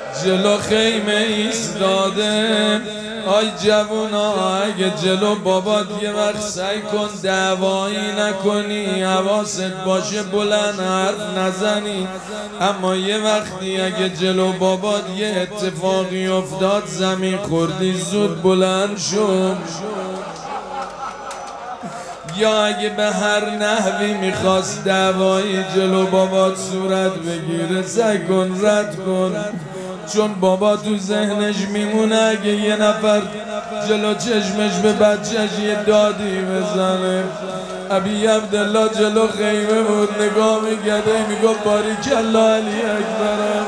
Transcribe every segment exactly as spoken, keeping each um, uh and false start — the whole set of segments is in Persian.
جلو خیمه ایستاده. آی جوونا اگه جلو بابات یه وقت سعی کن دعوایی نکنی، حواست باشه بلند حرف نزنی. اما یه وقتی اگه جلو بابات یه اتفاقی افتاد زمین خوردی زود بلند شو. یا اگه به هر نحوی میخواست دعوایی جلو بابات صورت بگیره سعی کن رد کن، چون بابا تو ذهنش میمونه اگه یه نفر جلو چشمش به بچهش یه دادی بزنه. ابی عبدالله جلو خیمه بود نگاه میگرده میگفت باریکالله علی اکبر.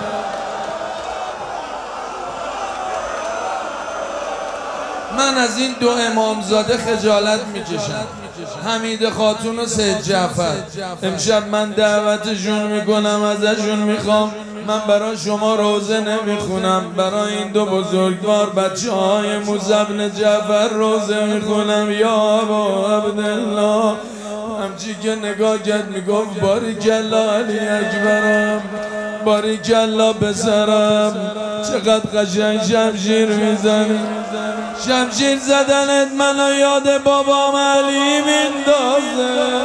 من از این دو امامزاده خجالت میکشم، حمید خاتون و سید جعفر. امشب من دعوتشون میکنم، ازشون میخوام، من برای شما روزه نمیخونم، برای این دو بزرگوار بچه های موسی بن جعفر روزه میخونم. یا ابا عبدالله همچی که نگاه کرد میگفت باریکالله علی اکبرم، باریکالله پسرم، چقدر قشنگ شمشیر میزنی. شمشیر زدنت منو یاد بابام علی میندازه.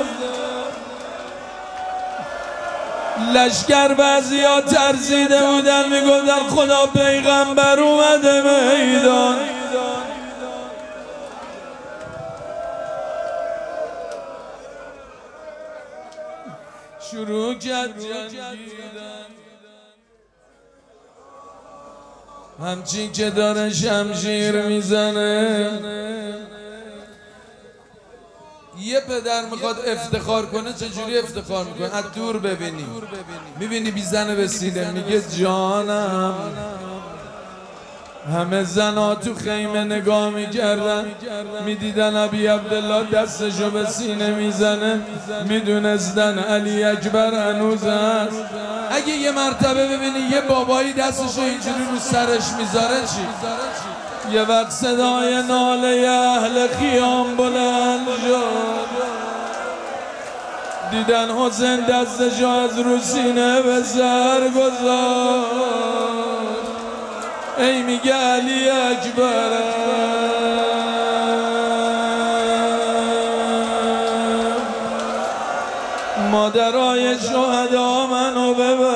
لشکر بعضی ها ترسیده بودن میگفتن خدا پیغمبر اومده میدان. شروع کرد جنگیدن، همچین که داره شمشیر میزنه. یه پدر میخواد افتخار کنه، چجوری افتخار میکنه؟ از دور ببینی، میبینی بیزنه به سینه میگه جانم. همه زنها تو خیمه نگاه میکردن، میدیدن ابی عبدالله دستشو به سینه میزنه، میدونستن علی اکبر هنوز هست. اگه یه مرتبه ببینی یه بابایی دستشو اینجوری رو سرش میذاره چی؟ یه وقت صدای ناله اهل خیام بلند شد، دیدن حسین دستشو از رو سینه به سر گذاشت. ای میگه علی اکبرم، مادرای شهدا منو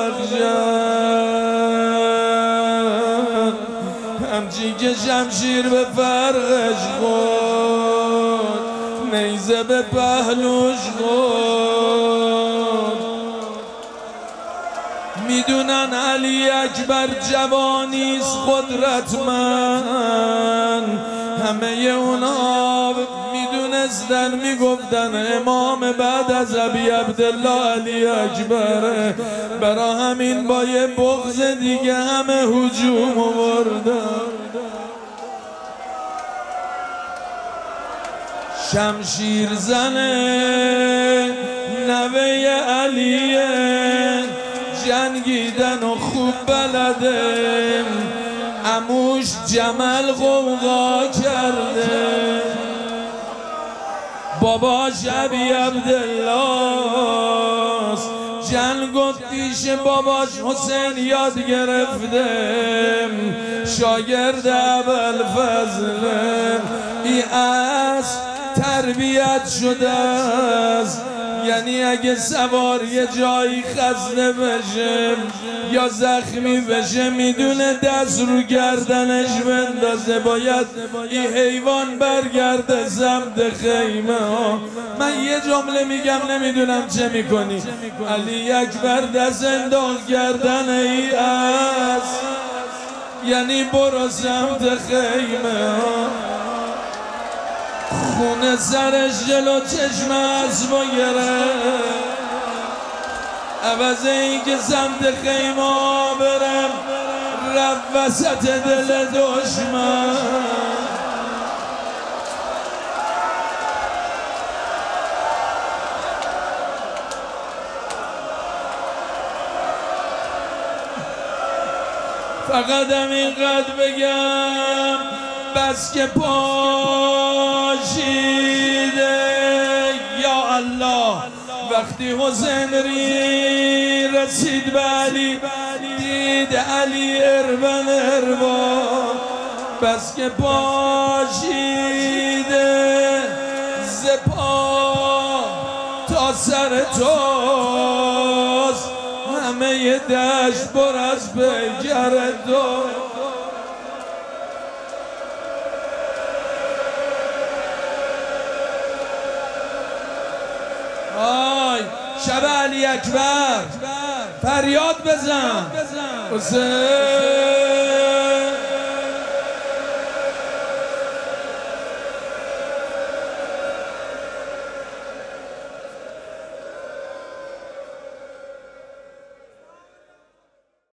ببخشن. همچی که شمشیر به فرقش خورد، نیزه به پهلوش خورد. میدونن علی اکبر جوانیست قدرتمند، همه اونا میدونستن، میگفتن امام بعد از ابی عبدالله علی اکبره. برا همین با یه بغض دیگه همه هجوم آوردن. شمشیر زنه نوه علیه، جنگیدن و خوب بلده، عموش جمل غوغا کرده، باباش ابی عبدالله جنگ و پیش باباش حسین یاد گرفته، شاگرد ابوالفضل ای از تربیت شده است. یعنی اگه سوار یه جایی خزنه بشه یا زخمی بشه میدونه دست رو گردنش بندازه، باید این حیوان برگرده سمت خیمه ها. من یه جمله میگم نمیدونم چه میکنی. علی اکبر دست انداخت گردن ای از، یعنی برو سمت خیمه ها. خونه سرش جلو چشم اسبو گرفت، عوض این که سمت خیمه ها برم رفت وسط دل دشمن. فقط همینقدر بگم بس که پاشیده یا الله. وقتی حسین ری رسید به علی پاشید علی اربن اربان بس که پاشیده ز پا تا سر توست همه دشت پر از پیکر تو. آی شب علی اکبر فریاد بزن حسین.